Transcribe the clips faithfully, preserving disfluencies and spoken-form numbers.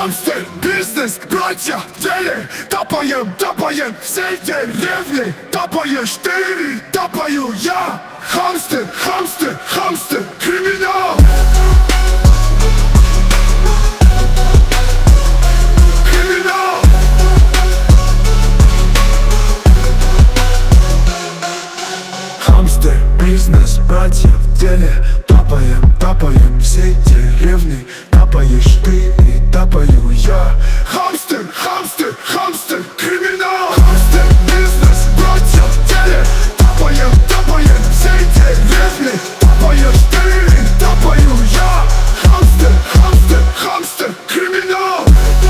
Хамстер, бизнес, братья, в деле. Топаем, топаем всей деревни. Топаешь ты, топаю я. Хамстер, хамстер, хамстер, криминал. Криминал. Хамстер, бизнес, братья, в деле. Топаем, топаем всей деревни. Топаешь ты и топаю я. Хамстер, хамстер, хамстер, криминал. Хамстер, бизнес, братья, в деле. Топаем, топаем всей деревни. Топаешь ты и топаю я. Хамстер, хамстер, хамстер, криминал.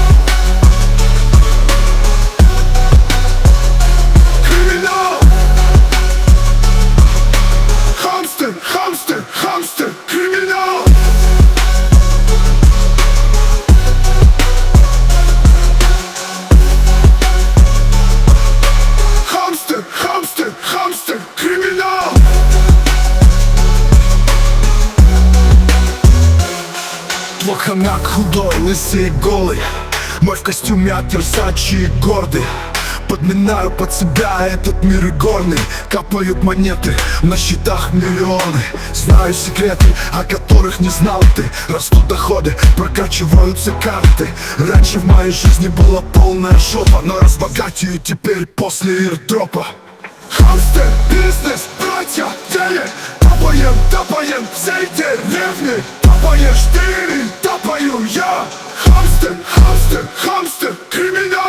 Криминал. Хамстер, хамстер, хамстер, криминал. Хамстер, хамстер, хамстер, криминал. Плохонак худой, лысый и голый. Мой в костюме от Версачи гордый. Подминаю под себя этот мир игорный. Капают монеты, на счетах миллионы. Знаю секреты, о которых не знал ты. Растут доходы, прокачиваются карты. Раньше в моей жизни была полная жопа, но разбогатею теперь после ирдропа. Хамстер, бизнес, братья, в деле. Топаем, топаем всей деревни. Топаешь ты, топаю я. Хамстер, хамстер, хамстер, криминал.